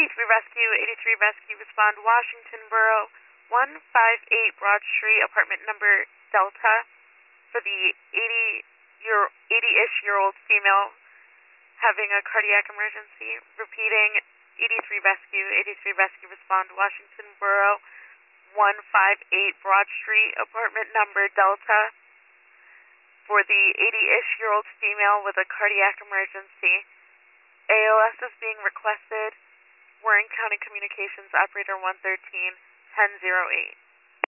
83 Rescue, 83 Rescue, respond Washington Borough, 158 Broad Street, apartment number Delta, for the 80-ish-year-old female having a cardiac emergency. Repeating, 83 Rescue, respond Washington Borough, 158 Broad Street, apartment number Delta, for the 80-ish-year-old female with a cardiac emergency. ALS is being requested. Warren County Communications Operator 113, 1008.